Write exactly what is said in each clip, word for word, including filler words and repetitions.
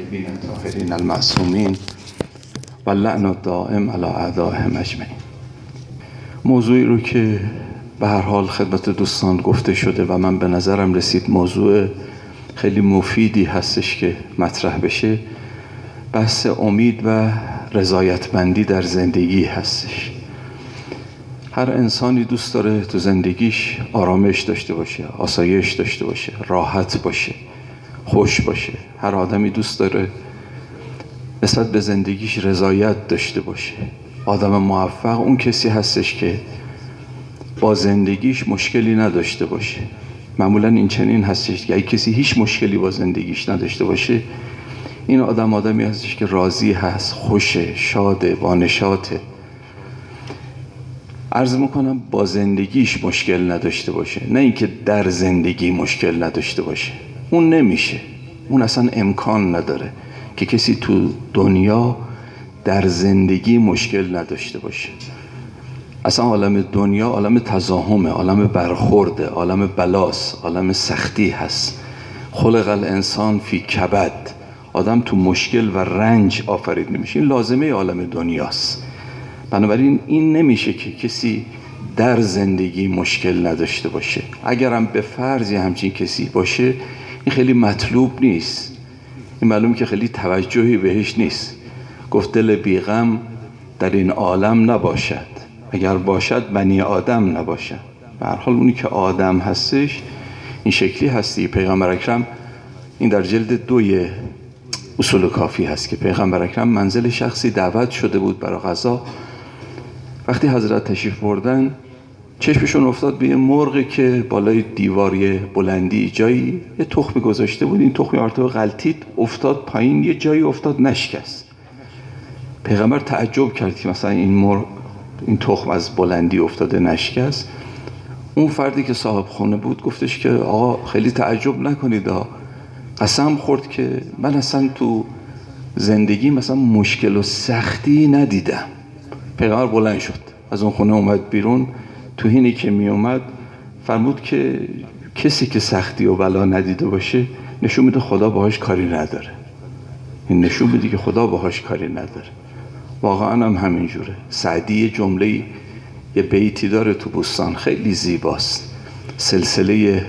الطیبین الطاهرین المعصومین و لعن الدائم علی اعدائهم اجمعین. موضوعی رو که به هر حال خدمت دوستان گفته شده و من به نظرم رسید موضوع خیلی مفیدی هستش که مطرح بشه، بحث امید و رضایتمندی در زندگی هستش. هر انسانی دوست داره تو زندگیش آرامش داشته باشه، آسایش داشته باشه، راحت باشه، خوش باشه. هر آدمی دوست داره نسبت به زندگیش رضایت داشته باشه. آدم موفق اون کسی هستش که با زندگیش مشکلی نداشته باشه. معمولا این چنین هستش که اگه کسی هیچ مشکلی با زندگیش نداشته باشه، این آدم آدمی هستش که راضی هست، خوشه، شاده، بانشاته. عرض میکنم با زندگیش مشکل نداشته باشه، نه اینکه در زندگی مشکل نداشته باشه. اون نمیشه، اون اصلا امکان نداره که کسی تو دنیا در زندگی مشکل نداشته باشه. اصلا عالم دنیا عالم تزاهمه، عالم برخورده، عالم بلاس، عالم سختی هست. خلق الانسان فی کبد، آدم تو مشکل و رنج آفریده میشه. این لازمه عالم دنیاست. بنابراین این نمیشه که کسی در زندگی مشکل نداشته باشه. اگرم به فرضی همچین کسی باشه، این خیلی مطلوب نیست. این معلومه که خیلی توجهی بهش نیست. گفت دل بیغم در این عالم نباشد، اگر باشد بنی آدم نباشد. به هر حال اونی که آدم هستش این شکلی هستی. پیغمبر اکرم، این در جلد دوی اصول کافی هست که پیغمبر اکرم منزل شخصی دعوت شده بود برای غذا. وقتی حضرت تشریف بردن، چشمشون افتاد به یه مرغی که بالای دیواری بلندی جایی یه تخمی گذاشته بود. این تخمی آرتو غلطید، افتاد پایین، یه جایی افتاد نشکست. پیغمبر تعجب کرد که مثلا این مرغ، این تخم از بلندی افتاده نشکست. اون فردی که صاحب خونه بود گفتش که آقا خیلی تعجب نکنید، قسم خورد که من اصلا تو زندگی مثلا مشکل و سختی ندیدم. پیغمبر بلند شد، از اون خونه اومد بیرون. تو اینی که می اومد فرمود که کسی که سختی و بلا ندیده باشه نشون میده خدا باهاش کاری نداره. این نشون میده که خدا باهاش کاری نداره. واقعا هم همینجوره. سعدی جمله یه بیتی داره تو بوستان، خیلی زیباست. سلسله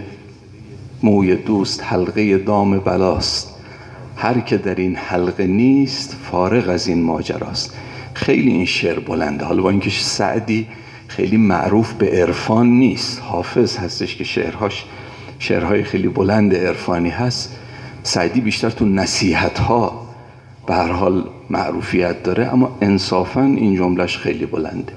موی دوست حلقه دام بلاست، هر که در این حلقه نیست فارغ از این ماجراست. خیلی این شعر بلنده. حالا با اینکه سعدی خیلی معروف به عرفان نیست، حافظ هستش که شعرهاش شعرهای خیلی بلند عرفانی هست، سعدی بیشتر تو نصیحت‌ها به هر حال معروفیت داره، اما انصافاً این جملهش خیلی بلنده.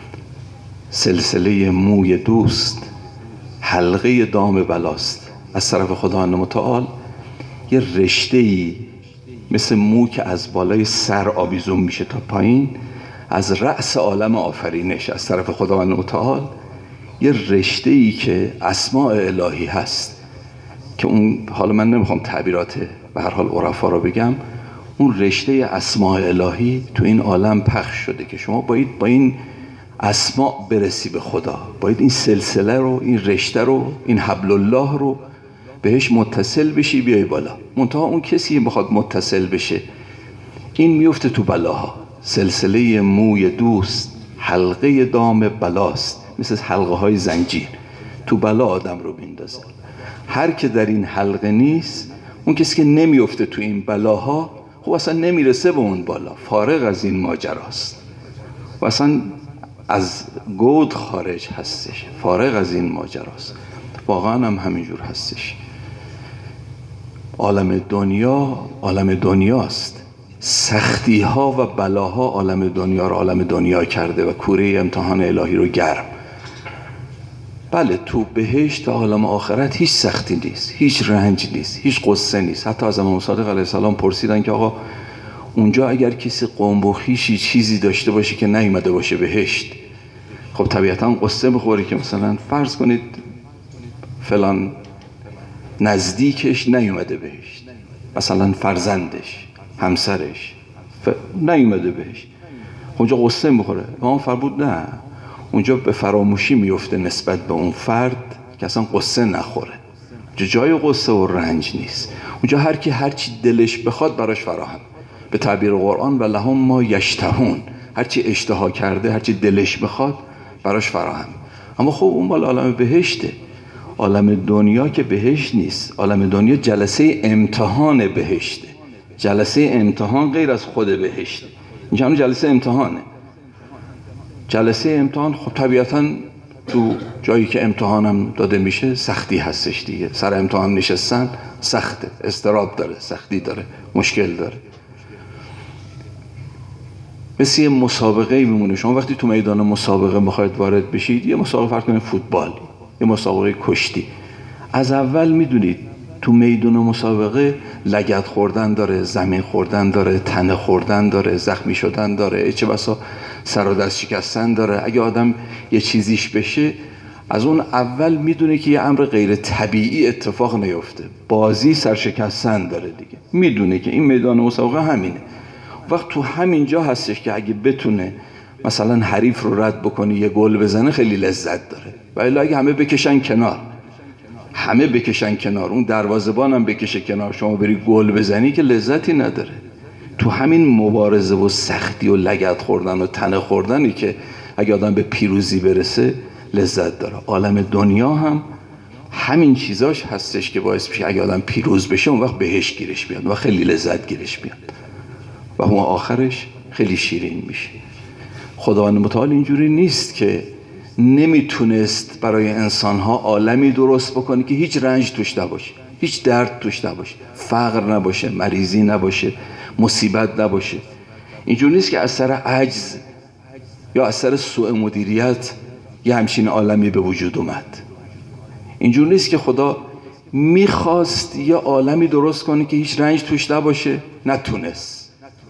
سلسله موی دوست حلقه دام بلاست. از طرف خداوند متعال یه رشته‌ای مثل مو که از بالای سر آویزون میشه تا پایین، از رأس عالم آفرینش از طرف خداوند متعال یه رشته‌ای که اسماء الهی هست، که اون، حالا من نمیخوام تعبیرات به هر حال عرفا رو بگم، اون رشته اسماء الهی تو این عالم پخش شده که شما باید با این اسماء برسی به خدا، باید این سلسله رو، این رشته رو، این حبل الله رو بهش متصل بشی بیای بالا. منتها اون کسی بخواد متصل بشه، این میفته تو بلاها. سلسله موی دوست حلقه دام بلاست، مثل حلقه های زنجیر تو بلا آدم رو بیندازه. هر که در این حلقه نیست، اون کسی که نمیفته تو این بلاها، خب اصلا نمیرسه به اون بالا، فارغ از این ماجراست و اصلا از گود خارج هستش، فارغ از این ماجراست. واقعا هم همینجور هستش. عالم دنیا عالم دنیاست. سختی ها و بلاها عالم دنیا رو عالم دنیا کرده و کوره امتحان الهی رو گرم. بله، تو بهشت و عالم آخرت هیچ سختی نیست، هیچ رنج نیست، هیچ قصه نیست. حتی از امام صادق علیه السلام پرسیدن که آقا اونجا اگر کسی قنب و خویشی چیزی داشته باشه که نیومده باشه بهشت، خب طبیعتا قصه بخوره که مثلا فرض کنید فلان نزدیکش نیومده بهشت، مثلا فرزندش، همسرش ف... نیومده بهشت، اونجا قصه میخوره. امام فرمود نه، اونجا به فراموشی میفته نسبت به اون فرد که اصلا قصه نخوره. جای قصه و رنج نیست. اونجا هر کی هر چی دلش بخواد براش فراهم. به تعبیر قرآن و لهم ما یشتهون، هر چی اشتها کرده، هر چی دلش بخواد براش فراهم. اما خب اون مال عالم بهشته. عالم دنیا که بهشت نیست. عالم دنیا جلسه امتحان بهشته. جلسه امتحان غیر از خود بهشته. اینجا هم جلسه امتحانه. جلسه امتحان خب طبیعتاً تو جایی که امتحانم داده میشه سختی هستش دیگه. سر امتحان نشستن سخته، اضطراب داره، سختی داره، مشکل داره. مثل یه مسابقه میمونه. شما وقتی تو میدان مسابقه میخواید وارد بشید، یه مسابقه فرض کنید فوتبال، یه مسابقه کشتی، از اول میدونید تو میدان مسابقه لگد خوردن داره، زمین خوردن داره، تنه خوردن داره، زخمی شدن داره، چه بسا سر و دست شکستن داره. اگه آدم یه چیزیش بشه، از اون اول میدونه که یه امر غیر طبیعی اتفاق نیفته. بازی سرشکستن داره دیگه. میدونه که این میدان مسابقه همینه. وقت تو همین جا هستش که اگه بتونه مثلا حریف رو رد بکنه، یه گل بزنه، خیلی لذت داره. ولی اگه همه بکشن کنار، همه بکشن کنار، اون دروازه‌بان هم بکشه کنار، شما بری گل بزنی، که لذتی نداره. تو همین مبارزه و سختی و لگد خوردن و تنه خوردنی که اگه آدم به پیروزی برسه لذت داره. عالم دنیا هم همین چیزاش هستش که باعث میشه اگه آدم پیروز بشه، اون وقت بهش گیرش بیاد و خیلی لذت گیرش بیاد و اون آخرش خیلی شیرین میشه. خداوند متعال اینجوری نیست که نمیتونست برای انسانها عالمی درست بکنه که هیچ رنج توش نباشه، هیچ درد توش نباشه، فقر نباشه، مریضی نباشه، مصیبت نباشه. اینجوری نیست که از سر عجز یا از سر سوء مدیریت یه همچین عالمی به وجود اومد. اینجوری نیست که خدا میخواست یه عالمی درست کنه که هیچ رنج توش نباشه، نتونست.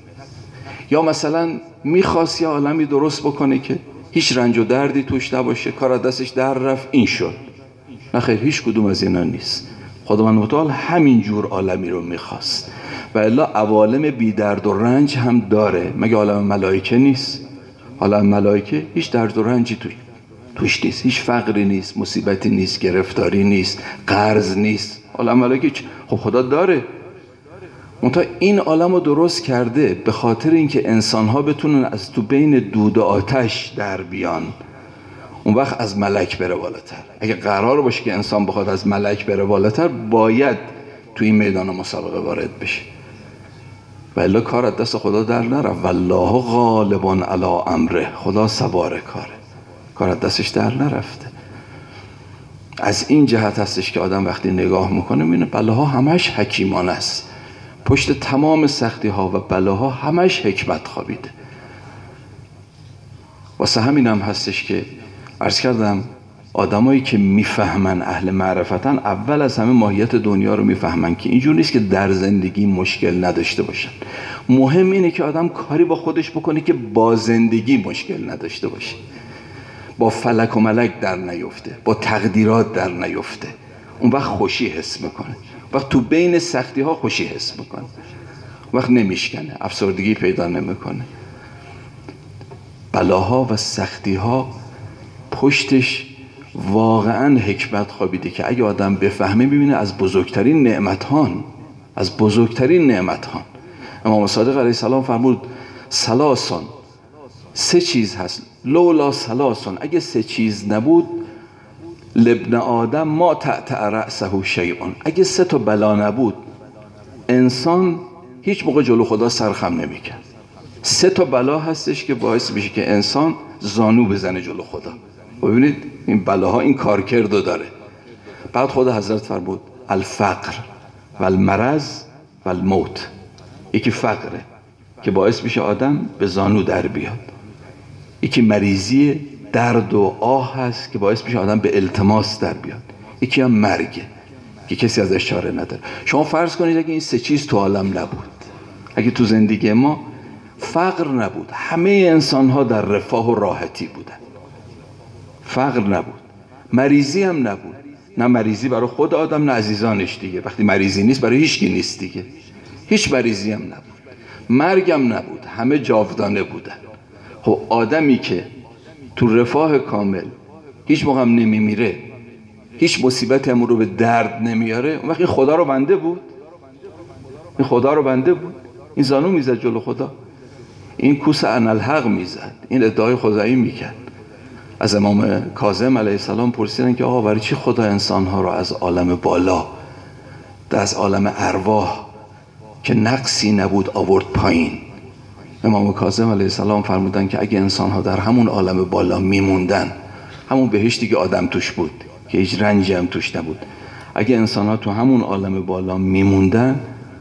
یا مثلا میخواست یه عالمی درست بکنه که هیچ رنج و دردی توش نباشه، کار از دستش در رفت، این شد. نه خیر، هیچ کدوم از اینا نیست. خداوند متعال همین جور عالمی رو میخواست. و الا عوالم بی درد و رنج هم داره. مگه عالم ملائکه نیست؟ عالم ملائکه هیچ درد و رنجی توش توش نیست، هیچ فقری نیست، مصیبتی نیست، گرفتاری نیست، قرض نیست. عالم ملائکه خب خدا داره. منتها این عالم رو درست کرده به خاطر اینکه انسان‌ها بتونن از تو بین دود و آتش در بیان، اون وقت از ملک بره بالاتر. اگه قرار باشه که انسان بخواد از ملک بره بالاتر، باید تو این میدان مسابقه وارد بشه. و الا کار از دست خدا در نره. والله غالب علی امره، خدا سوار کاره، کار از دستش در نرفته. از این جهت هستش که آدم وقتی نگاه میکنه میبینه بلاها همش حکیمانه است. پشت تمام سختی ها و بلاها همش حکمت خوابیده. واسه همین هم هستش که عرض کردم آدمایی که میفهمن، اهل معرفتن، اول از همه ماهیت دنیا رو میفهمن که اینجور نیست که در زندگی مشکل نداشته باشن. مهم اینه که آدم کاری با خودش بکنه که با زندگی مشکل نداشته باشه، با فلک و ملک در نیفته، با تقدیرات در نیفته. اون وقت خوشی حس میکنه، وقت تو بین سختی ها خوشی حس میکنه، وقت نمیشکنه، افسردگی پیدا نمیکنه. بلاها و سختی ها پشتش واقعا حکمت خوابیده که اگه آدم بفهمه ببینه از بزرگترین نعمت هان، از بزرگترین نعمت هان. امام صادق علیه السلام فرمود سلاسون، سه چیز هست، لولا سلاسون، اگه سه چیز نبود لابن آدم ما تعتع رأسه شیئون، اگه سه تا بلا نبود انسان هیچ موقع جلو خدا سرخم نمیکرد. سه تا بلا هستش که باعث میشه که انسان زانو بزنه جلو خدا. ببینید این بلاها این کارکردو داره. بعد خدا حضرت فرمود الفقر و المرض و الموت. یکی فقره که باعث میشه آدم به زانو در بیاد، یکی مریضی درد و آه هست که باعث میشه آدم به التماس در بیاد، یکی هم مرگه که کسی ازش چاره نداره. شما فرض کنید اگه این سه چیز تو عالم نبود، اگه تو زندگی ما فقر نبود، همه انسان ها در رفاه و راحتی بودن، فقر نبود، مریضی هم نبود، نه مریضی برای خود آدم نه عزیزانش دیگه، وقتی مریضی نیست برای هیچ کی نیست دیگه، هیچ مریضی هم نبود، مرگ هم نبود، همه جاودانه بودن. خب آدمی که تو رفاه کامل هیچ موقع هم نمیمیره، هیچ مصیبتی هم رو به درد نمیاره، اون وقت خدا رو بنده بود؟ این خدا رو بنده بود، این زانو میزد جلو خدا، این کوس انالحق میزد، این ادعای خدایی میکرد. از امام کاظم علیه السلام پرسیدن که آقا برای چی خدا انسانها رو از عالم بالا، از عالم ارواح که نقصی نبود آورد پایین؟ امام کاظم علیه السلام فرمودن که اگه انسانها در همون عالم بالا میموندن، همون بهشتی که آدم توش بود که هیچ رنجی هم توش نبود، اگه انسانها تو همون عالم بالا میموندن،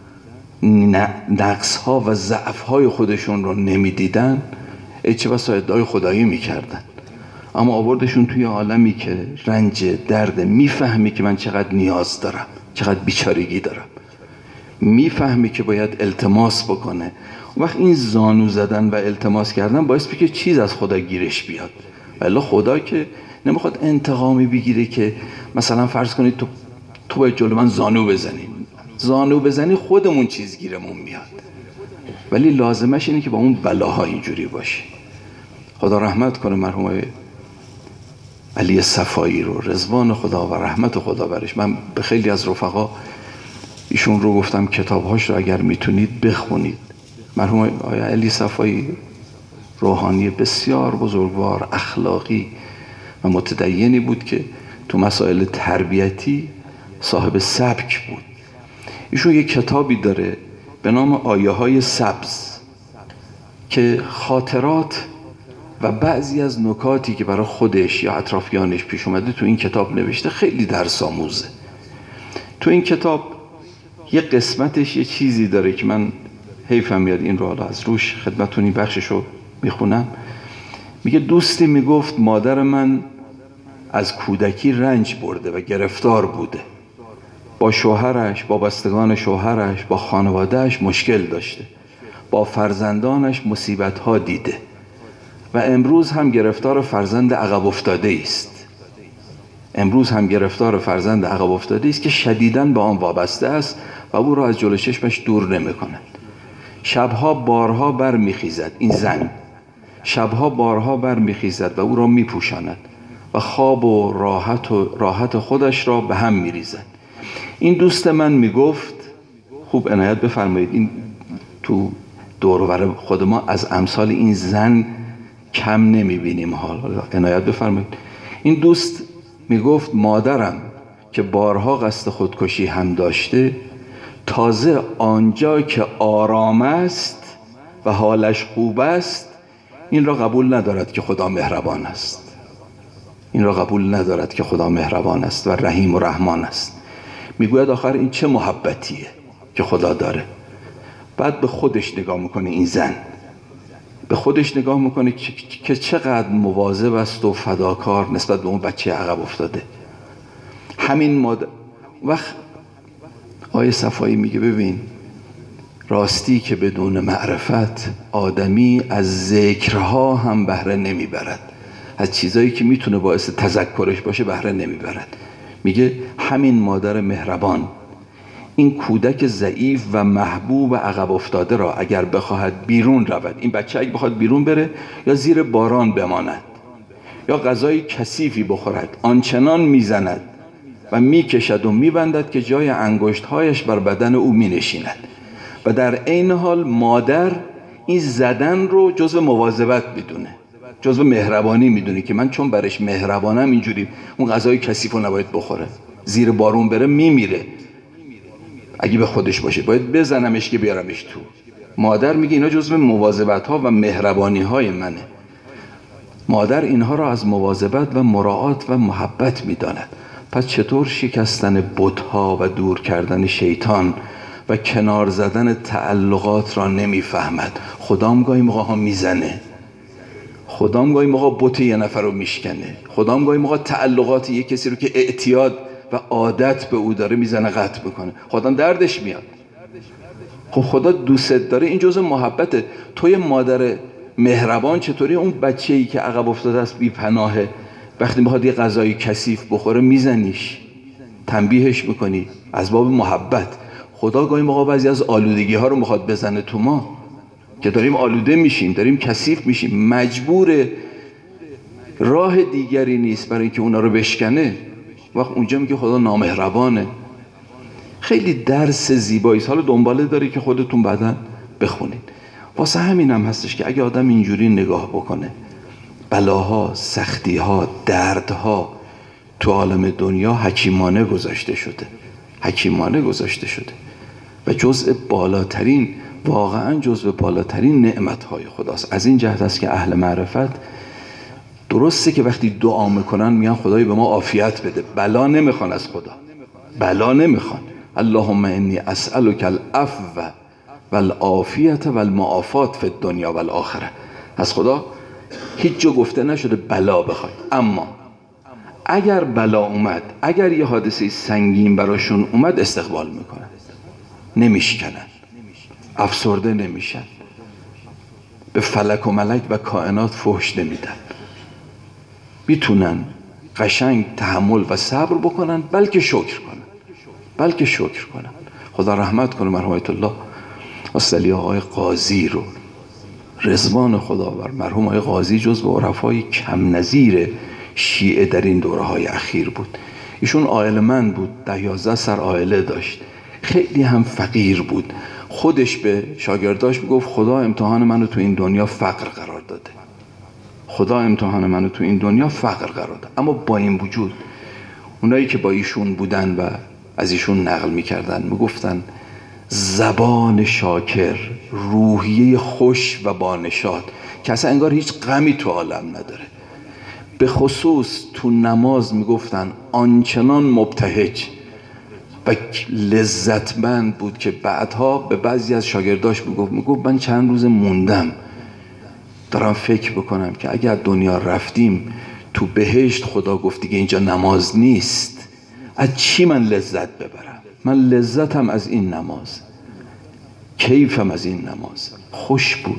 نقص ها و ضعف های خودشون رو نمیدیدن، چه بسا ادعای خدایی میکردن. اما آوردشون توی عالمی که رنج درد، میفهمی که من چقدر نیاز دارم، چقدر بیچارگی دارم، میفهمی که باید التماس بکنه. اون وقت این زانو زدن و التماس کردن باعث میشه که چیز از خدا گیرش بیاد. ولی خدا که نمیخواد انتقامی بگیره که مثلا فرض کنید تو تو باید جلو من زانو بزنی، زانو بزنی خودمون چیز گیرمون میاد، ولی لازمش اینه که با اون بلاها اینجوری باشه. خدا رحمت کنه مرحوم علی صفایی رو، رضوان خدا و رحمت خدا برش. من به خیلی از رفقا ایشون رو گفتم کتابهاش رو اگر میتونید بخونید. مرحوم آیا علی صفایی روحانی بسیار بزرگوار، اخلاقی و متدینی بود که تو مسائل تربیتی صاحب سبک بود. ایشون یک کتابی داره به نام آیه های سبز که خاطرات و بعضی از نکاتی که برای خودش یا اطرافیانش پیش اومده تو این کتاب نوشته. خیلی درس آموزه. تو این کتاب یه قسمتش یه چیزی داره که من حیفم میاد این رو حالا از روش خدمتونی بخشش رو میخونم. میگه دوستی میگفت مادر من از کودکی رنج برده و گرفتار بوده، با شوهرش، با بستگان شوهرش، با خانوادهش مشکل داشته، با فرزندانش مصیبت ها دیده و امروز هم گرفتار فرزند عقب افتاده است. امروز هم گرفتار فرزند عقب افتاده است که شدیداً به آن وابسته است و او را از جلوی چشمش دور نمی کند. شبها بارها بر می خیزد، این زن شبها بارها بر می خیزد و او را می پوشاند و خواب و راحت و راحت خودش را به هم می ریزد. این دوست من می گفت، خوب عنایت بفرمایید، این تو دور و بر خود ما از امثال این زن کم نمی بینیم. حالا عنایت بفرمایید. این دوست می گفت مادرم که بارها قصد خودکشی هم داشته، تازه آنجا که آرام است و حالش خوب است، این را قبول ندارد که خدا مهربان است. این را قبول ندارد که خدا مهربان است و رحیم و رحمان است. میگوید آخر این چه محبتیه که خدا داره. بعد به خودش نگاه میکنه، این زن به خودش نگاه میکنه که چقدر مواظب است و فداکار نسبت به اون بچه عقب افتاده. همین مادر. وقت آیه صفایی میگه ببین، راستی که بدون معرفت آدمی از ذکرها هم بهره نمیبرد، از چیزایی که میتونه باعث تذکرش باشه بهره نمیبرد. میگه همین مادر مهربان این کودک ضعیف و محبوب عقب افتاده را اگر بخواهد بیرون رود، این بچه اگه بخواد بیرون بره یا زیر باران بماند یا غذای کثیفی بخورد، آنچنان میزند و میکشد و میبندد که جای انگشتهایش بر بدن او مینشیند و در عین حال مادر این زدن رو جزو مواظبت میدونه، جزو مهربانی میدونه که من چون برش مهربانم اینجوری اون غذای کثیف رو نباید بخوره، زیر بارون بره میمیره، اگه به خودش باشه باید بزنمش که بیارمش تو. مادر میگه اینا جزو مواظبت ها و مهربانی های منه. مادر اینها را از مواظبت و مراعات و محبت میداند. پس چطور شکستن بت‌ها و دور کردن شیطان و کنار زدن تعلقات را نمیفهمد؟ خدام گاهی موقع ها میزنه، خدام گاهی موقع بت یه نفر رو میشکنه، خدام گاهی موقع تعلقات یه کسی رو که اعتیاد و عادت به او داره میزنه قطع بکنه. خدام دردش میاد. خب خدا دوست داره، این جزء محبته. توی مادر مهربان چطوری اون بچه‌ای که عقب افتاده است بی پناهه، وقتی میخواد یه غذای کثیف بخوره میزنیش، تنبیهش میکنی از باب محبت. خدا گاهی موقع بعضی از آلودگی ها رو میخواد بزنه تو ما که داریم آلوده میشیم، داریم کثیف میشیم، مجبور راه دیگری نیست برای اینکه اونا رو بشکنه. وقت اونجا میگه خدا نامهربانه. خیلی درس زیبایی است. حالا دنباله داره که خودتون بعداً بخونید. واسه همین هم هستش که اگه آدم اینجوری نگاه بکنه، بلاها، سختیها، دردها تو عالم دنیا حکیمانه گذاشته شده، حکیمانه گذاشته شده و جزء بالاترین، واقعا جزء بالاترین نعمتهای خداست. از این جهت است که اهل معرفت درسته که وقتی دعا میکنن میگن خدای به ما عافیت بده، بلا نمیخوان از خدا، بلا نمیخوان. اللهم انی اسألک العفو والعافیت والمعافات فی الدنیا والآخره. از خدا هیچ جا گفته نشده بلا بخوای، اما اگر بلا اومد، اگر یه حادثه سنگین براشون اومد، استقبال میکنن، نمیشکنن، افسرده نمیشن، به فلک و ملک و کائنات فحش نمیدن، میتونن قشنگ تحمل و صبر بکنن، بلکه شکر کنن، بلکه شکر کنن. خدا رحمت کنه مرحوم آیت الله اصلی آقای قاضی رو، رضوان خدا بر مرحوم آقای قاضی جزو عرفای کم نظیر شیعه در این دوره های اخیر بود. ایشون عائلمند بود، ده یازده سر عائله داشت، خیلی هم فقیر بود. خودش به شاگرداش میگفت خدا امتحان منو تو این دنیا فقر قرار داده، خدا امتحان منو تو این دنیا فقر قرار داده. اما با این وجود اونایی که با ایشون بودن و از ایشون نقل میکردن میگفتن زبان شاکر، روحیه خوش و بانشاد که اصلا انگار هیچ غمی تو عالم نداره. به خصوص تو نماز میگفتن آنچنان مبتهج و لذتمند بود که بعدها به بعضی از شاگرداش میگفت میگفت من چند روز موندم دارم فکر بکنم که اگر دنیا رفتیم تو بهشت خدا گفت دیگه اینجا نماز نیست، از چی من لذت ببرم؟ من لذتم از این نماز، کیفم از این نماز. خوش بود،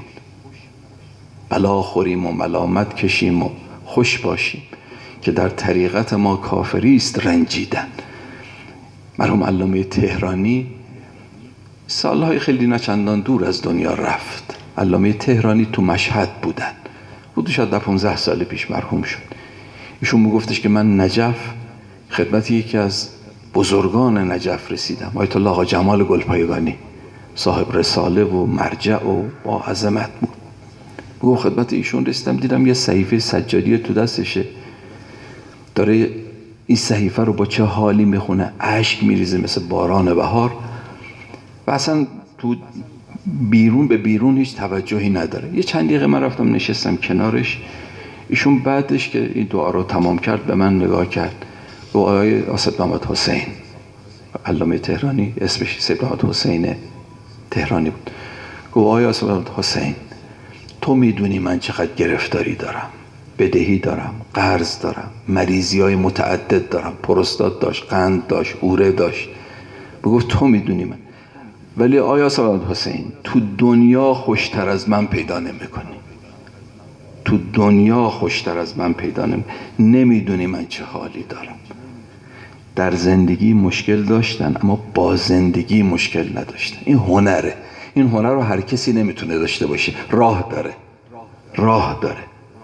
بلا خوریم و ملامت کشیم و خوش باشیم که در طریقت ما کافری است رنجیدن. مرحوم علامه تهرانی سالهای خیلی نچندان دور از دنیا رفت. علامه تهرانی تو مشهد بودن، بود شاید ده پانزده سال پیش مرحوم شد. ایشون میگفتش که من نجف خدمت یکی از بزرگان نجف رسیدم، آیت الله آقا جمال گلپایگانی، صاحب رساله و مرجع و با عظمت بود. میگفت خدمت ایشون رسیدم، دیدم یه صحیفه سجادی تو دستشه، داره این صحیفه رو با چه حالی میخونه، اشک میریزه مثل باران بهار و اصلا تو بیرون به بیرون هیچ توجهی نداره. یه چند دقیقه من رفتم نشستم کنارش. ایشون بعدش که این دعا رو تمام کرد به من نگاه کرد، به آقای اسد محمد حسین، علامه تهرانی اسمش سید محمد حسین تهرانی بود، گفت آقای اسد محمد حسین تو میدونی من چقدر گرفتاری دارم، بدهی دارم، قرض دارم، مریضی های متعدد دارم، پروستات داشت، قند داشت، اوره داشت. بگفت تو میدونی من، ولی آیا سلام حسین تو دنیا خوشتر از من پیدا نمی کنی، تو دنیا خوشتر از من پیدا نمی نمیدونی من چه حالی دارم. در زندگی مشکل داشتن اما با زندگی مشکل نداشتن. این هنره، این هنر رو هر کسی نمیتونه داشته باشه. راه داره، راه داره،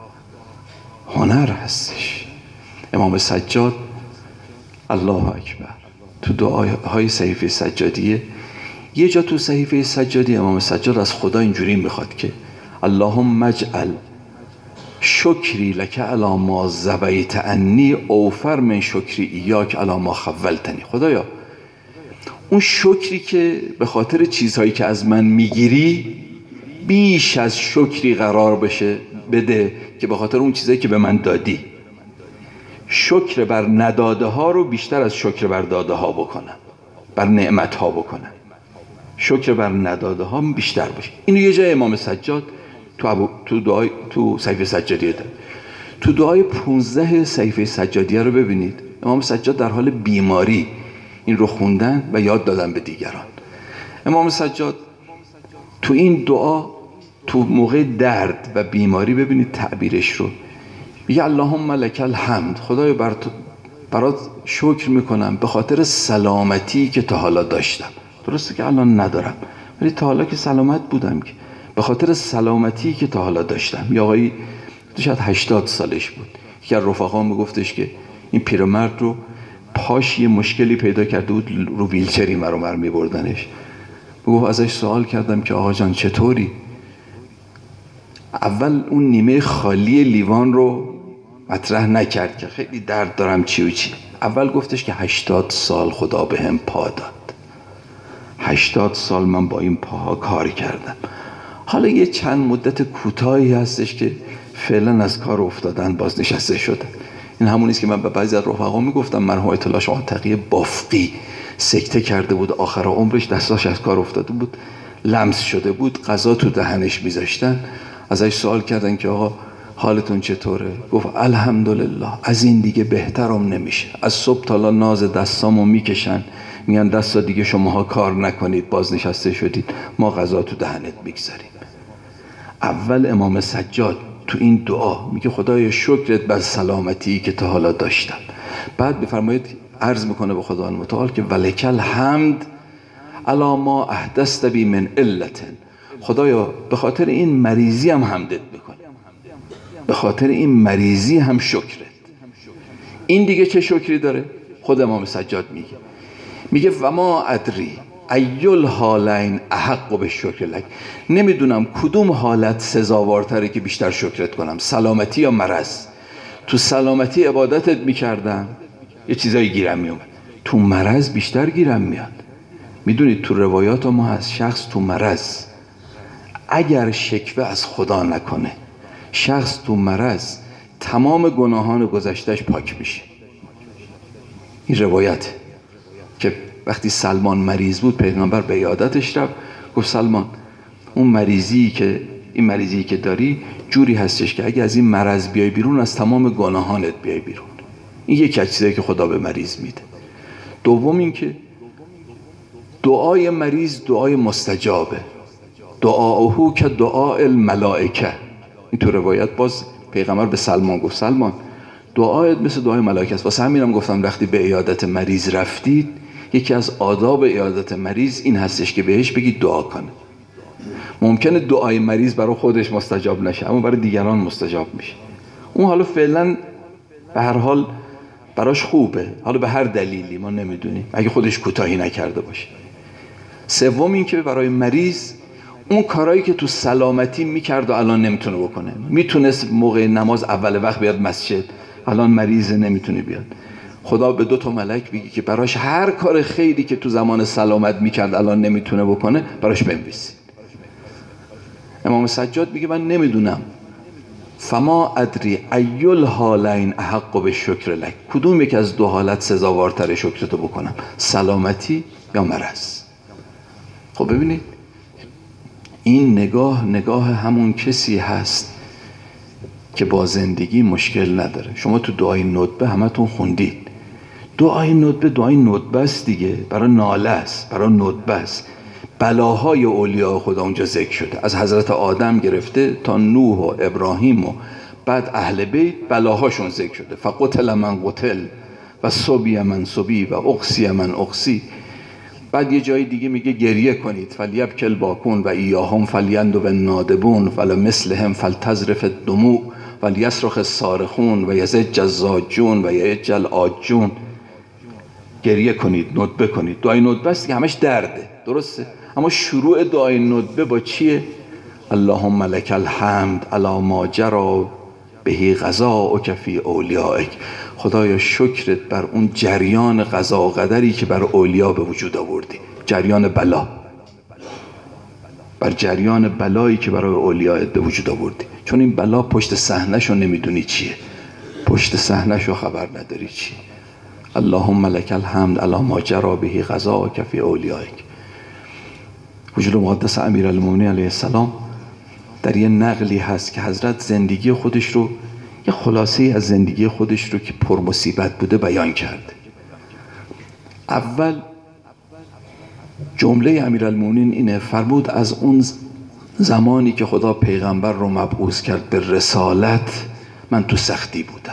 هنر هستش. امام سجاد الله اکبر تو دعاهای صحیفه سجادیه، یه جا تو صحیفه سجادی امام سجاد از خدا اینجوری میخواد که اللهم اجعل شکری لک علی ما زبیت عنی اوفر من شکری ایاک علی ما خولتنی. خدایا اون شکری که به خاطر چیزهایی که از من میگیری بیش از شکری قرار بشه بده که به خاطر اون چیزهایی که به من دادی. شکر بر نداده ها رو بیشتر از شکر بر داده ها بکنم، بر نعمت ها بکنم. شکر بر نداده ها بیشتر باشه. اینو یه جای امام سجاد تو ابو تو دعای تو صحیفه سجادیه داره. تو دعای پانزده صحیفه سجادیه رو ببینید، امام سجاد در حال بیماری این رو خوندن و یاد دادن به دیگران. امام سجاد تو این دعا تو موقع درد و بیماری ببینید تعبیرش رو، میگه اللهم لک الحمد، خدایا بر تو برات شکر میکنم به خاطر سلامتی که تا حالا داشتم. درسته که الان ندارم ولی تا حالا که سلامت بودم، که به خاطر سلامتی که تا حالا داشتم. یا آقایی شاید هشتاد سالش بود، یکی از رفقا میگفتش که این پیرمرد رو پاش یه مشکلی پیدا کرده بود، رو ویلچری مرو مر می بردنش. بگو ازش سوال کردم که آقا جان چطوری؟ اول اون نیمه خالی لیوان رو مطرح نکرد که خیلی درد دارم چی و چی. اول گفتش که هشتاد سال خدا به هم پا داد، هشتاد سال من با این پاها کار کردم. حالا یه چند مدت کوتاهی هستش که فعلا از کار افتادن، بازنشسته شده. این همونیست که من به بعضی از رفقا میگفتم مرحوم آیت الله شاه تقی بافقی سکته کرده بود، آخر عمرش دستاش از کار افتاده بود، لمس شده بود، غذا تو دهنش میذاشتن. ازش سوال کردن که آقا حالتون چطوره؟ گفت الحمدلله، از این دیگه بهترم نمیشه. از صبح تا ناز دستامو میکشن، میگن دستا دیگه شماها کار نکنید، بازنشسته شدید، ما غذا تو دهنت میگذاریم. اول امام سجاد تو این دعا میگه خدای شکرت بر سلامتی که تا حالا داشتم. بعد بفرمایید عرض میکنه به خداوند متعال که ولک الحمد علی ما احدثت بی من علت. خدایا به خاطر این مریضی هم حمدت میکنه، به خاطر این مریضی هم شکرت. این دیگه چه شکری داره؟ خود امام سجاد میگه میگه و ما ادری ایل حالین احق به شکر لک. نمیدونم کدوم حالت سزاوارتره که بیشتر شکرت کنم، سلامتی یا مرض. تو سلامتی عبادتت میکردم، یه چیزایی گیرم میومد، تو مرض بیشتر گیرم میاد. میدونید تو روایات ما هست شخص تو مرض اگر شکوه از خدا نکنه، شخص تو مرض تمام گناهان گذشتهش پاک میشه. این روایت که وقتی سلمان مریض بود پیغمبر به عیادتش رفت، گفت سلمان اون مریضی که این مریضی که داری جوری هستش که اگه از این مرض بیای بیرون از تمام گناهانت بیای بیرون. این یکی از چیزایی که خدا به مریض میده. دوم این که دعای مریض دعای مستجابه، دعاهو که دعای الملائکه. این تو روایت باز پیغمبر به سلمان گفت سلمان دعایت مثل دعای ملائکه است. واسه همینم گفتم وقتی به عیادت مریض رفتید یکی از آداب عیادت مریض این هستش که بهش بگید دعا کنه. ممکنه دعای مریض برای خودش مستجاب نشه اما برای دیگران مستجاب میشه. اون حالا فعلا به هر حال براش خوبه، حالا به هر دلیلی ما نمیدونیم، اگه خودش کوتاهی نکرده باشه. سوم این که برای مریض اون کارهایی که تو سلامتی میکرد و الان نمیتونه بکنه، میتونست موقع نماز اول وقت بیاد مسجد، الان مریضه نمیتونه بیاد، خدا به دو تا ملک بگی که براش هر کار خیری که تو زمان سلامت میکرد الان نمیتونه بکنه براش بنویسید. امام سجاد میگه من نمیدونم فما ادری ایل حالین احق به شکر لک، کدوم یک از دو حالت سزاوارتر شکرتو بکنم، سلامتی یا مرض. خب ببینید این نگاه نگاه همون کسی هست که با زندگی مشکل نداره. شما تو دعای ندبه همتون خوندید، دعای ندبه دعای ندبه است دیگه، برای ناله است، برای ندبه است. بلاهای اولیاء خدا اونجا ذکر شده، از حضرت آدم گرفته تا نوح و ابراهیم و بعد اهل بیت بلاهاشون ذکر شده. فقتل من قتل و صبی من صبی و اقسی من اقسی. بعد یه جای دیگه میگه گریه کنید فلیبکل باکون و ایاهم فلیندو به نادبون فلمثلهم فلتذرف الدموع ولیصرخ الصارخون و یزج الزاجون و یعج العاجون. گریه کنید، ندبه کنید. دعای ندبه است که همش درده، درسته؟ اما شروع دعای ندبه با چیه؟ اللهم لک الحمد علی ما جری به قضاءک فی اولیائک. خدایا شکرت بر اون جریان قضا و قدری که بر اولیا به وجود آوردی، جریان بلا، بر جریان بلایی که برای اولیاء به وجود آوردی. چون این بلا پشت صحنه‌شو نمیدونی چیه، پشت صحنه‌شو خبر نداری چیه. اللهم لک الحمد علی ما جری به قضاءک فی اولیائک. وجود مقدس امیرالمومنین علیه السلام در یه نقلی هست که حضرت زندگی خودش رو، یه خلاصه از زندگی خودش رو که پر مصیبت بوده بیان کرد. اول جمله امیرالمومنین اینه، فرمود از اون زمانی که خدا پیغمبر رو مبعوث کرد به رسالت من تو سختی بودم.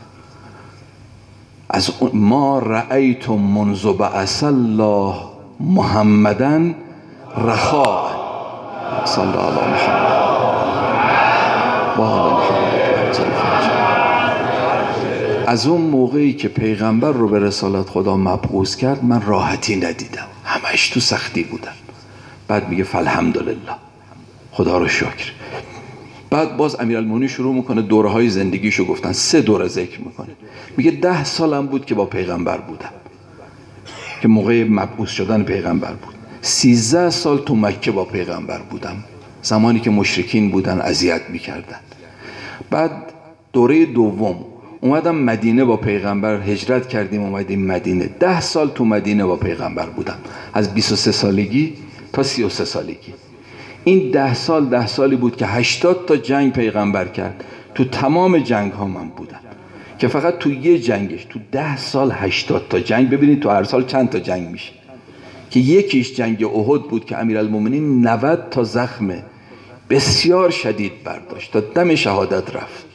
از ما رأیت منذ بعث الله محمدن رخاء صلی الله علیه محمد و آل محمد. از اون موقعی که پیغمبر رو به رسالت خدا مبعوث کرد من راحتی ندیدم، همش تو سختی بودم. بعد میگه فالحمدلله، خدا رو شکر. بعد باز امیرالمومنین شروع میکنه دوره های زندگیشو گفتن، سه دوره ذکر میکنه. میگه ده سالم بود که با پیغمبر بودم، که موقع مبعوث شدن پیغمبر بود. سیزده سال تو مکه با پیغمبر بودم، زمانی که مشرکین بودن اذیت میکردن. بعد دوره دوم اومدم مدینه با پیغمبر، هجرت کردیم اومدیم مدینه. ده سال تو مدینه با پیغمبر بودم، از بیست و سه سالگی تا سی و سه سالگی. این ده سال ده سالی بود که هشتاد تا جنگ پیغمبر کرد، تو تمام جنگ ها من بودم، که فقط تو یه جنگش تو ده سال هشتاد تا جنگ، ببینید تو هر سال چند تا جنگ میشه، که یکیش جنگ احد بود که امیرالمومنین نود تا زخم بسیار شدید برداشت تا دم شهادت رفت.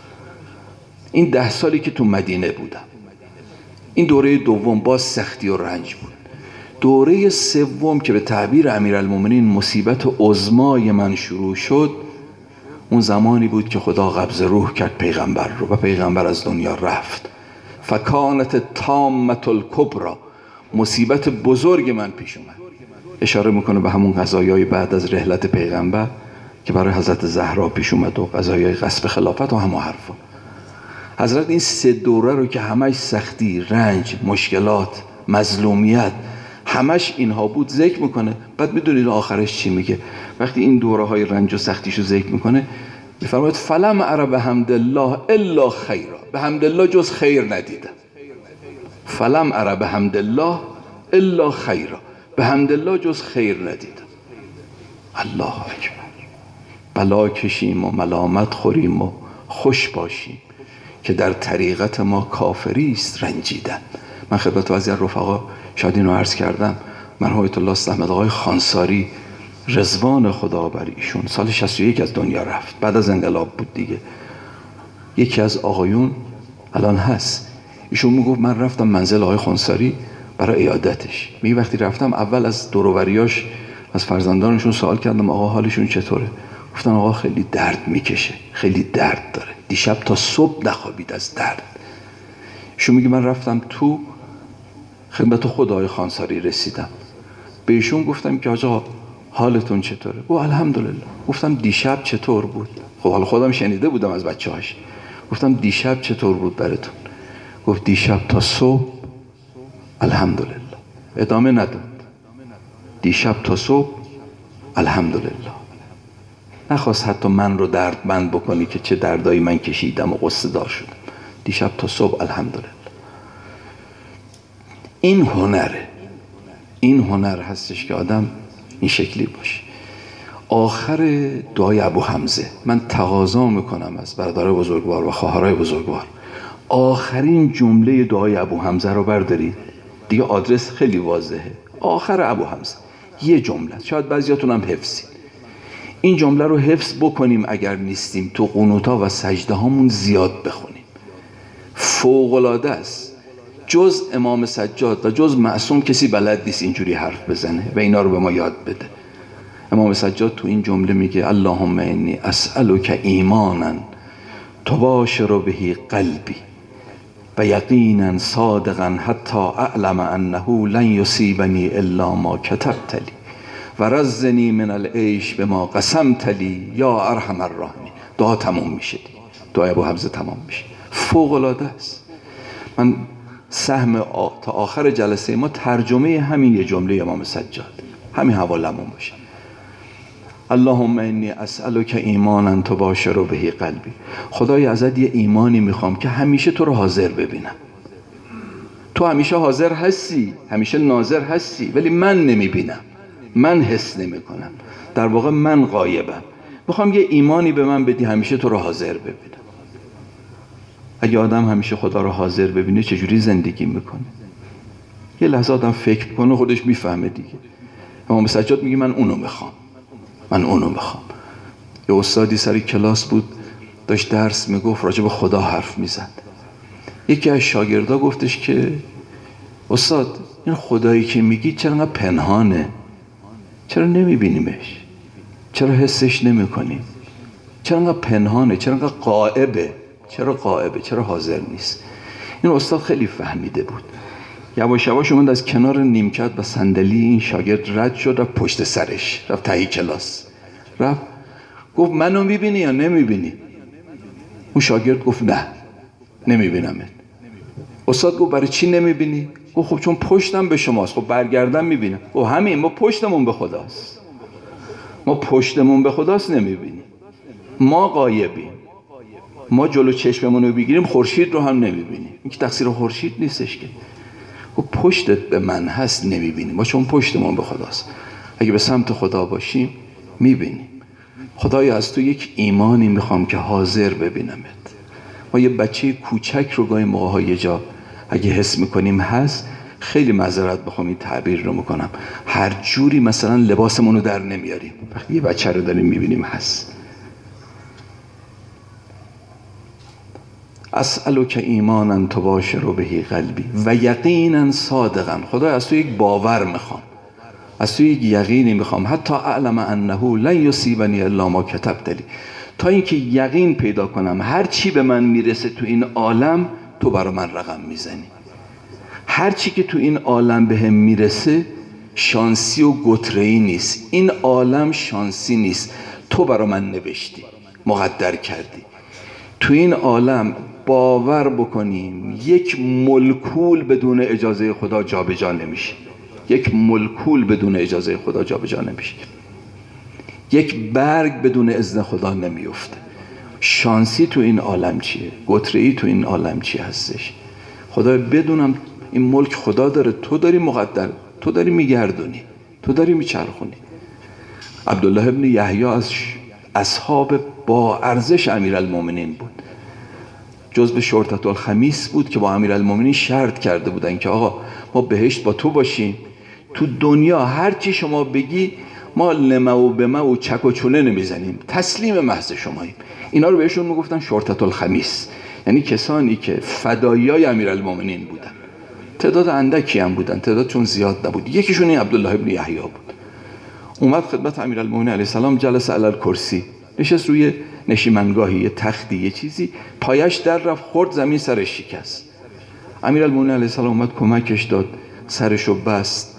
این ده سالی که تو مدینه بودم. این دوره دوم باز سختی و رنج بود. دوره سوم که به تعبیر امیرالمومنین مصیبت عظمای من شروع شد، اون زمانی بود که خدا قبض روح کرد پیغمبر رو و پیغمبر از دنیا رفت. فکانت تامة الکبری، مصیبت بزرگ من پیش اومد. اشاره میکنه به همون قضایای بعد از رحلت پیغمبر که برای حضرت زهرا پیش اومد و قضایای غصب خلافت و همه حرفا. حضرت این سه دوره رو که همش سختی، رنج، مشکلات، مظلومیت، همش اینها بود ذکر میکنه. بعد میدونید آخرش چی میگه؟ وقتی این دوره های رنج و سختیشو ذکر میکنه میفرماید فلم ار بحمدالله الا خیرا، بحمدالله جز خیر ندیدم. فلم ار بحمدالله الا خیرا، بحمدالله جز خیر ندیدم. الله اکبر. بلا کشیم و ملامت خوریم و خوش باشیم که در طریقت ما کافری است رنجیدن. من خدمت بعضی از رفقا شاید اینو عرض کردم، مرحوم آیت الله احمد آقای خانساری رضوان خدا بر ایشون سال شصت و یک از دنیا رفت، بعد از انقلاب بود دیگه. یکی از آقایون الان هست، ایشون میگفت من رفتم منزل آقای خانساری برای عیادتش. میگه وقتی رفتم اول از دور و بریاش از فرزندانشون سوال کردم آقا حالشون چطوره؟ گفتن آقا خیلی درد میکشه، خیلی درد داره، دیشب تا صبح نخوابید از درد. ایشون میگه من رفتم تو خدمت خدای خانساری رسیدم، به ایشون گفتم که آقا حالتون چطوره؟ گفت الحمدلله. گفتم دیشب چطور بود؟ خب حالا خودم شنیده بودم از بچه‌هاش. گفتم دیشب چطور بود براتون؟ گفت دیشب تا صبح الحمدلله. ادامه نداد. دیشب تا صبح الحمدلله. نخواست حتی من رو دردمند بکنی که چه دردایی من کشیدم و قصه دار شدم. دیشب تا صبح الحمدلله. این هنره، این هنر هستش که آدم این شکلی باشه. آخر دعای ابو حمزه من تقاضا میکنم از برادرای بزرگوار و خواهرای بزرگوار، آخرین جمله دعای ابو حمزه رو بردارید دیگه، آدرس خیلی واضحه. آخر ابو حمزه یه جمله، شاید بعضیاتون هم حفظید. این جمله رو حفظ بکنیم، اگر نیستیم تو قنوتا و سجده هامون زیاد بخونیم. فوق‌العاده است. جز امام سجاد و جز معصوم کسی بلد نیست اینجوری حرف بزنه و اینا رو به ما یاد بده. امام سجاد تو این جمله میگه اللهم انی اسألک ایمانا تباشر به قلبی و یقینا صادقا حتی اعلم انه لن یصیبنی الا ما کتبت لی و رزنی من العیش بما قسمت لی یا ارحم الراحمین. دعا تموم میشه دیگه، دعای ابو حمزه تمام میشه. فوق العاده است. من سهم آ... تا آخر جلسه ما ترجمه همین یه جمله امام سجاد، همین حوالمون باشه. اللهم انی اسألک ایمانا تباشر به قلبی. خدای ازت یه ایمانی میخوام که همیشه تو رو حاضر ببینم. تو همیشه حاضر هستی، همیشه ناظر هستی، ولی من نمیبینم، من حس نمیکنم، در واقع من غایبم. میخوام یه ایمانی به من بدی همیشه تو رو حاضر ببینم. اگه آدم همیشه خدا رو حاضر ببینه چجوری زندگی میکنه؟ یه لحظه آدم فکر کنه خودش میفهمه دیگه. امام سجاد میگه من اونو میخوام، من اونو میخوام. یه استادی سر کلاس بود داشت درس میگفت، راجع به خدا حرف میزد. یکی از شاگردا گفتش که استاد این خدایی که میگی چرا انقدر پنهانه؟ چرا نمیبینیمش؟ چرا حسش نمیکنیم؟ چرا انقدر پنهانه؟ چرا انقدر غائبه؟ چرا غائبه؟ چرا حاضر نیست؟ این استاد خیلی فهمیده بود. یواش یواش اومد از کنار نیمکت و صندلی این شاگرد رد شد، رفت پشت سرش، رفت تهی کلاس، رفت گفت منو میبینی یا نمیبینی؟ اون شاگرد گفت نه نمیبینمت. استاد گفت برای چی نمیبینی؟ گفت خب چون پشتم به شماست. خب برگردم میبینم. گفت همین، ما پشتمون به خداست، ما پشتمون به خداست نمیبینیم، ما غایبیم، ما جلو چشممون رو بگیریم خورشید رو هم نمیبینیم. این که تقصیر خورشید نیستش که. و پشتت به من هست نمیبینیم، ما چون پشتمون به خداست. اگه به سمت خدا باشیم میبینیم. خدایا از تو یک ایمانی میخوام که حاضر ببینمت. ما یه بچه کوچک رو گاهی موقع یه جا اگه حس میکنیم هست، خیلی معذرت بخوام این تعبیر رو میکنم، هر جوری مثلا لباسمون رو در نمیاریم وقتی یه بچه رو داریم میبینیم هست. اسألک ایمانا تباشر بهی قلبی و یقینا صادقا. خدا از تو یک باور میخوام، از تو یک یقینی میخوام، حتی اعلم انه لن یصیبنی الا ما کتبت لی، تا اینکه یقین پیدا کنم هر چی به من میرسه تو این عالم تو برا من رقم میزنی. هر چی که تو این عالم بهم میرسه شانسی و گتره‌ای نیست، این عالم شانسی نیست، تو برا من نوشتی، مقدر کردی. تو این عالم باور بکنیم یک مولکول بدون اجازه خدا جابجا نمیشه، یک مولکول بدون اجازه خدا جابجا نمیشه، یک برگ بدون اذن خدا نمیفته. شانسی تو این عالم چیه؟ گتره‌ای تو این عالم چی هستش؟ خدا بدونم این ملک خدا داره، تو داری مقدر، تو داری میگردونی، تو داری میچرخونی. عبدالله ابن یحیی از اصحاب با ارزش امیرالمومنین بود، جزء شرطة الخمیس بود که با امیرالمومنین شرط کرده بودن که آقا ما بهشت با تو باشیم، تو دنیا هر چی شما بگی ما لمه و بمه و چک و چونه نمیزنیم، تسلیم محض شماییم. اینا رو بهشون میگفتن شرطة الخمیس، یعنی کسانی که فداییای امیرالمومنین بودن. تعداد اندکی هم بودن، تعداد چون زیاد نبود. یکیشون این عبدالله ابن یحیی بود. اومد خدمت امیرالمومنین علیه السلام، جلس علی الکرسی، نشست روی نشیمنگاهی، یه تختی، یه چیزی، پایش در رفت، خورد زمین، سرش شکست. امیرالمومنین علیه السلام اومد کمکش داد، سرشو بست.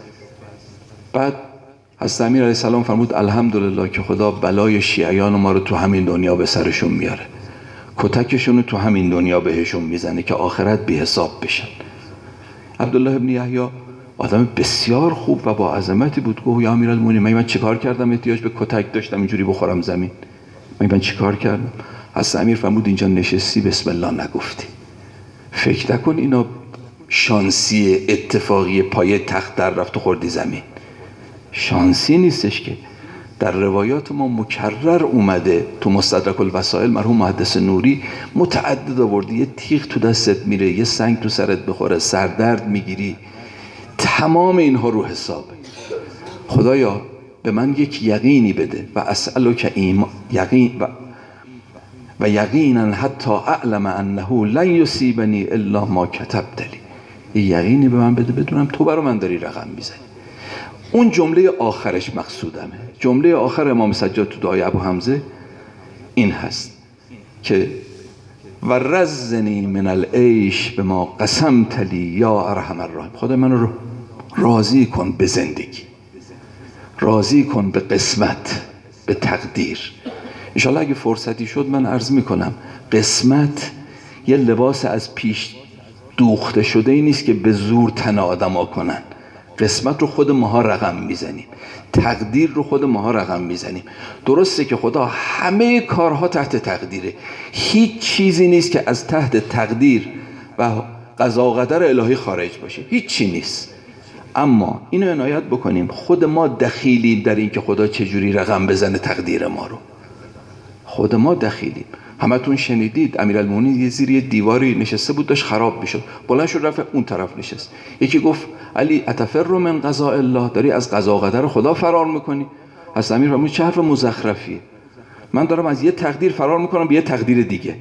بعد حضرت امیر علیه السلام فرمود الحمدلله که خدا بلای شیعیان ما رو تو همین دنیا به سرشون میاره، کتکشون رو تو همین دنیا بهشون میزنه که آخرت بی حساب بشن. عبدالله ابن یحیی آدم بسیار خوب و با عظمتی بود. گفت یا امیرالمومنین من من چیکار کردم احتیاج به کتک داشتم اینجوری بخورم زمین؟ من من چیکار کردم؟ حضرت امیر فرمود اینجا نشستی بسم الله نگفتی، فکر نکن اینا شانسی اتفاقی پای تخت در رفت و خوردی زمین. شانسی نیستش که. در روایات ما مکرر اومده، تو مستدرک الوسائل مرحوم محدث نوری متعدد آورده، یه تیغ تو دستت میره، یه سنگ تو سرت بخوره، سردرد میگیری، تمام اینها رو حسابه. خدایا به من یک یقینی بده و اسألک ایمان یقین و و یقینا حتی اعلم انه لن یصیبنی الا ما کتبت لی، یه یقینی به من بده بدونم تو برا من داری رقم میزنی. اون جمله آخرش مقصودمه. جمله آخر امام سجاد تو دعای ابو حمزه این هست که و رزنی من العیش به ما قسمت لی یا ارحم الراحمین. خدا من رو راضی کن به زندگی، راضی کن به قسمت، به تقدیر. انشالله اگه فرصتی شد من عرض میکنم قسمت یه لباس از پیش دوخته شده ای نیست که به زور تن آدم ها کنن. قسمت رو خود ماها رقم میزنیم، تقدیر رو خود ماها رقم میزنیم. درسته که خدا همه کارها تحت تقدیره، هیچ چیزی نیست که از تحت تقدیر و قضا و قدر الهی خارج باشه، هیچ چی نیست. اما اینو عنایت بکنیم خود ما دخیلیم در این که خدا چجوری رقم بزنه تقدیر ما رو. خود ما دخیلیم. همتون شنیدید امیرالمومنین یه زیر یه دیواری نشسته بود داشت خراب میشد، بلند شد رفت اون طرف نشست. یکی گفت علی اتفر من قضاء الله، داری از قضا و قدر خدا فرار میکنی؟ حضرت امیر فرمود چه حرف مزخرفیه، من دارم از یه تقدیر فرار میکنم به یه تقدیر دیگه.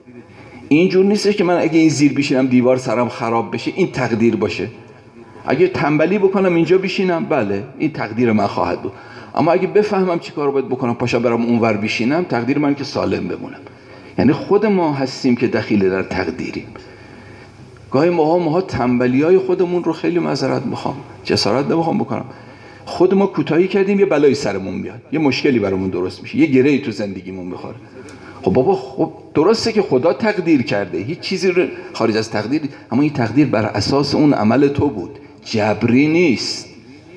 اینجور نیستش که من اگه این زیر بشینم دیوار سرم خراب بشه این تقدیر باشه. اگه تنبلی بکنم اینجا بشینم بله این تقدیر من خواهد بود، اما اگه بفهمم چی کار باید بکنم پاشا برم اونور بشینم تقدیر من که سالم بمونم. یعنی خود ما هستیم که دخیل در تقدیریم. گاهی ماها ماها تنبلیای خودمون رو، خیلی معذرت میخوام، جسارت نمیخوام بکنم، خود ما کوتاهی کردیم یه بلایی سرمون میاد، یه مشکلی برامون درست میشه، یه گرهی تو زندگیمون میخوره. خب بابا، خب درسته که خدا تقدیر کرده، هیچ چیزی رو خارج از تقدیر، اما این تقدیر بر اساس اون عمل تو بود، جبری نیست،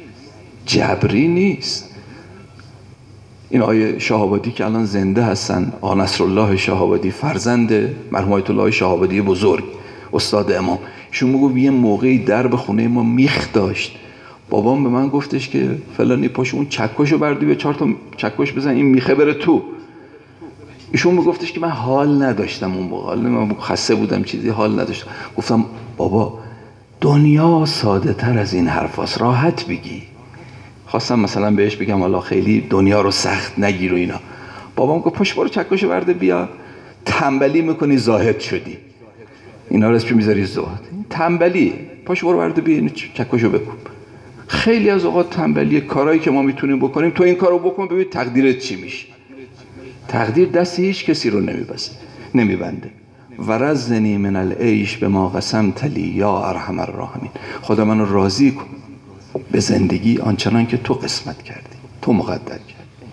جبری نیست. این آقای شهابادی که الان زنده هستن، آقا نصرالله شهابادی، فرزند مرحوم آیت الله شهابادی بزرگ، استاد امام، ایشون میگه یه موقعی درب خونه ما میخ داشت، بابام به من گفتش که فلانی پاش اون چکشو بردی به چهار تا چکش بزن این میخه بره تو. ایشون میگفتش که من حال نداشتم اون موقع، من خسته بودم، چیزی حال نداشتم. گفتم بابا دنیا ساده تر از این حرفاست، راحت بگی. خواستم مثلا بهش بگم حالا خیلی دنیا رو سخت نگیر و اینا. بابام گفت پاش برو چکشو برده بیا، تنبلی میکنی زاهد شدی، اینا رو اسمش میذاری زهد، تنبلی، پاش برو برده بیا چکشو بکن. خیلی از اوقات تنبلی، کارهایی که ما میتونیم بکنیم تو این کارو بکن ببین تقدیرت چی میشه. تقدیر دست هیچ کسی رو نمیبسه، نمیبنده. ورزنی من العیش به ما قسمت لی یا ارحم الراحمین، خدا منو راضی کن به زندگی آنچنان که تو قسمت کردی، تو مقدر کردی.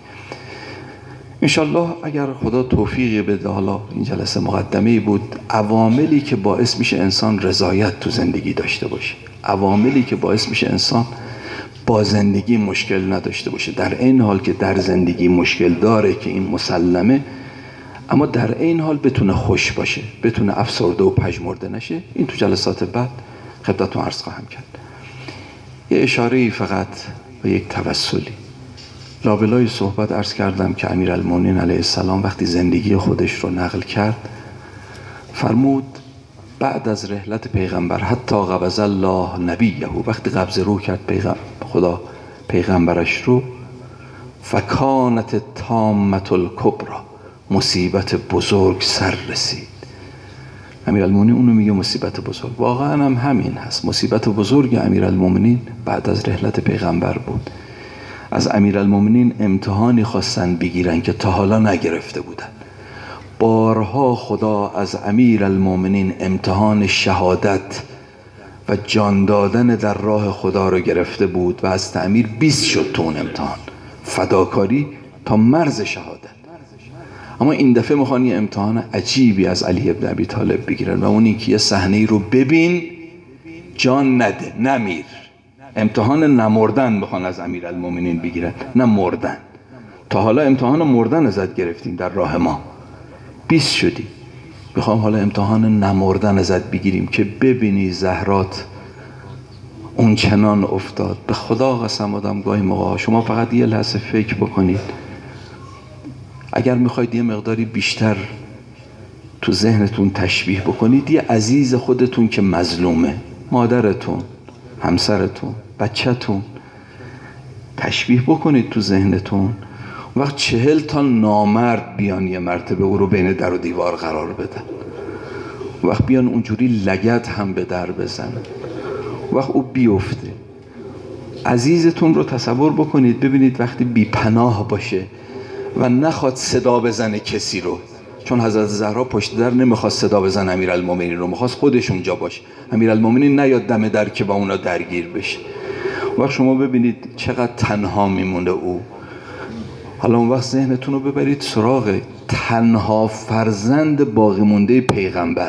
انشالله اگر خدا توفیقی بده، حالا این جلسه مقدمه‌ای بود، عواملی که باعث میشه انسان رضایت تو زندگی داشته باشه، عواملی که باعث میشه انسان با زندگی مشکل نداشته باشه، در این حال که در زندگی مشکل داره که این مسلمه، اما در این حال بتونه خوش باشه، بتونه افسرده و پژمرده نشه. این تو جلسات بعد خدمتتون عرض خواهم کرد. یه اشاره‌ای فقط و یک توسلی. لابلای صحبت عرض کردم که امیرالمومنین علیه السلام وقتی زندگی خودش رو نقل کرد فرمود بعد از رحلت پیغمبر حتی قبض الله نبیه، وقتی قبض روح کرد پیغمبر خدا پیغمبرش رو، فکانت تامة الکبری، مصیبت بزرگ سر رسید. امیرالمومنین اونو میگه مصیبت بزرگ، واقعا هم همین هست. مصیبت بزرگ امیرالمومنین بعد از رحلت پیغمبر بود. از امیرالمومنین امتحانی خواستن بگیرن که تا حالا نگرفته بودن. بارها خدا از امیرالمومنین امتحان شهادت و جان دادن در راه خدا رو گرفته بود و از امیر بیست شد تو اون امتحان، فداکاری تا مرز شهادت. اما این دفعه میخوان یه امتحان عجیبی از علی ابن ابی طالب بگیرن و اونی که یه صحنه‌ای رو ببین جان نده، نمیر. امتحان نمردن میخوان از امیرالمومنین بگیرن، نه مردن. تا حالا امتحان مردن ازت گرفتیم در راه ما، بیست شدی، میخوام حالا امتحان نمردن ازت بگیریم که ببینی زهرات اون چنان افتاد. به خدا قسم آدم گاهی موقع شما فقط یه لحظه فکر بکنید، اگر میخواید یه مقداری بیشتر تو ذهنتون تشبیه بکنید، یه عزیز خودتون که مظلومه، مادرتون، همسرتون، بچه‌تون، تشبیه بکنید تو ذهنتون. وقت چهل تا نامرد بیان یه مرتبه او رو بین در و دیوار قرار بدن، وقت بیان اونجوری لگد هم به در بزنن، وقت او بیفته. عزیزتون رو تصور بکنید، ببینید وقتی بی پناه باشه و نخواد صدا بزنه کسی رو، چون حضرت زهرا پشت در نمیخواد صدا بزنه امیرالمومنین رو، میخواست خودش اونجا باشه، امیرالمومنین نیاد دم در که با اونا درگیر بشه. وقت شما ببینید چقدر تنها میمونه او. حالا اون وقت ذهنتون رو ببرید سراغ تنها فرزند باقی مونده پیغمبر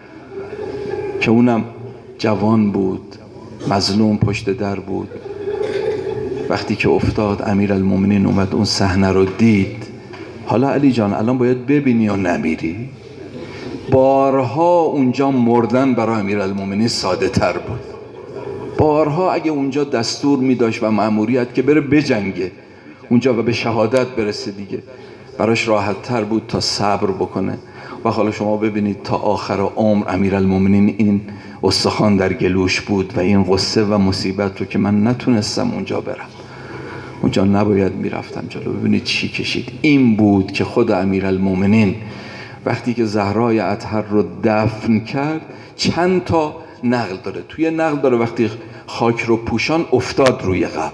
که اونم جوان بود، مظلوم پشت در بود. وقتی که افتاد امیرالمومنین اومد اون صحنه رو دید. حالا علی جان الان باید ببینی و نمیری. بارها اونجا مردن برای امیرالمومنین ساده تر بود. بارها اگه اونجا دستور می داشت و مأموریت که بره بجنگه اونجا و به شهادت برسه، دیگه براش راحت تر بود تا صبر بکنه. و حالا شما ببینید تا آخر عمر امیرالمومنین این استخوان در گلوش بود و این غصه و مصیبت رو که من نتونستم اونجا برم، اونجا نباید میرفتم جلو. ببینید چی کشید. این بود که خود امیرالمومنین وقتی که زهرای اطهر رو دفن کرد، چند تا نقل داره. توی نقل داره وقتی خاک رو پوشان افتاد روی قبر،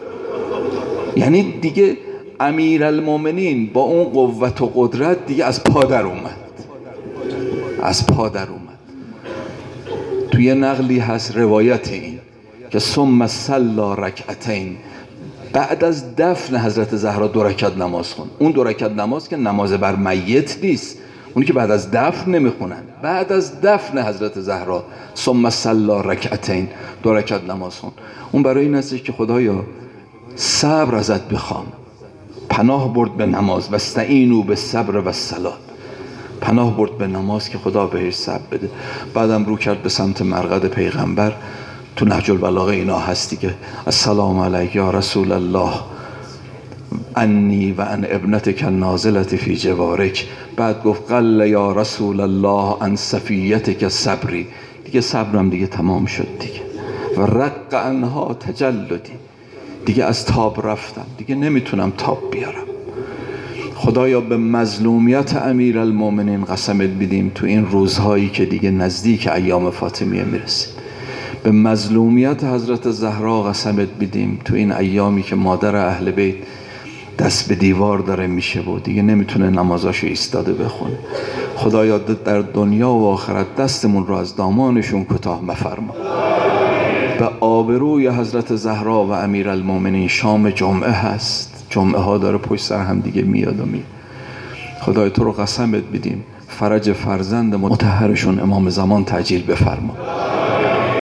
یعنی دیگه امیرالمومنین با اون قوت و قدرت دیگه از پا در اومد، از پا در اومد. توی نقلی هست روایت این که ثم صلی رکعتین، بعد از دفن حضرت زهرا دو رکعت نماز خون. اون دو رکعت نماز که نماز بر میت نیست، اونی که بعد از دفن نمیخونن، بعد از دفن حضرت زهرا ثم صلی رکعتین، دو رکعت نماز خون. اون برای این هستش که خدایا صبر ازت بخوام، پناه برد به نماز، واستعینوا بالصبر والصلاة، پناه برد به نماز که خدا بهش صبر بده. بعدم رو کرد به سمت مرقد پیغمبر، تو نهج البلاغه اینا هستی که السلام علیک یا رسول الله انی و ان ابنتک النازلة فی جوارک. بعد گفت قل یا رسول الله ان صفیتک صبری، دیگه صبرم دیگه تمام شد دیگه، و رق عنها تجلدی، دیگه از تاب رفتم، دیگه نمیتونم تاب بیارم. خدایا به مظلومیت امیرالمومنین قسمت بدیم تو این روزهایی که دیگه نزدیک ایام فاطمیه میرسیم، به مظلومیت حضرت زهرا قسمت بدیم تو این ایامی که مادر اهل بیت دست به دیوار داره میشه و دیگه نمیتونه نمازاشو ایستاده بخونه. خدایا در دنیا و آخرت دستمون رو از دامانشون کوتاه مفرما. به آبروی حضرت زهرا و امیرالمومنین شام جمعه هست، جمعه ها داره پشت سر هم دیگه میاد و میاد. خدای تو رو قسمت بدیم فرج فرزند مطهرشون امام زمان تعجیل بفرما.